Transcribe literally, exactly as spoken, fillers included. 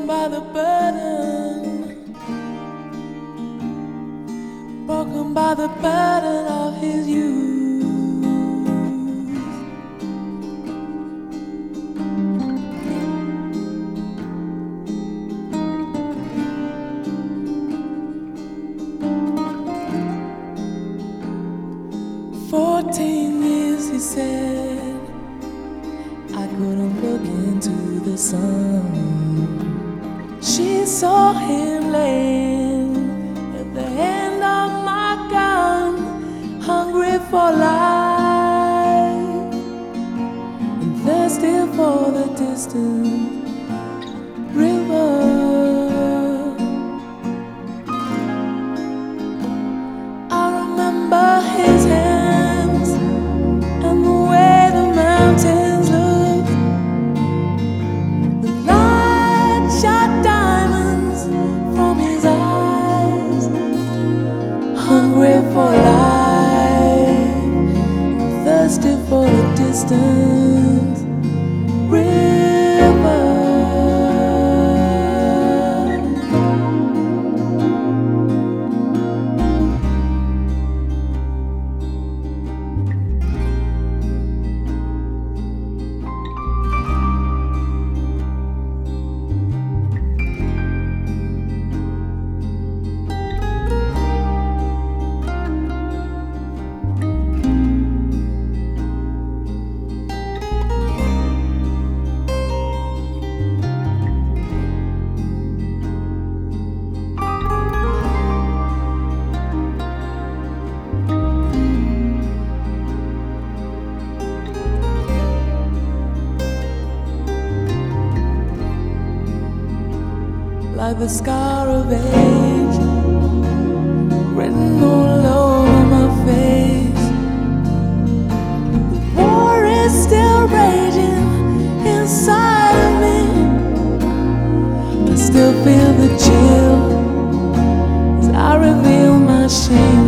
broken by the burden, broken by the burden of his youth. Fourteen years, he said, I couldn't look into the sun. She saw him laying at the end of my gun, hungry for life and thirsty for the distant river. I remember his hands and the way the mountains look. The light shot diamonds from his eyes, hungry for life, thirsty for the distant river. Like the scar of age written all over my face. The war is still raging inside of me. I still feel the chill as I reveal my shame.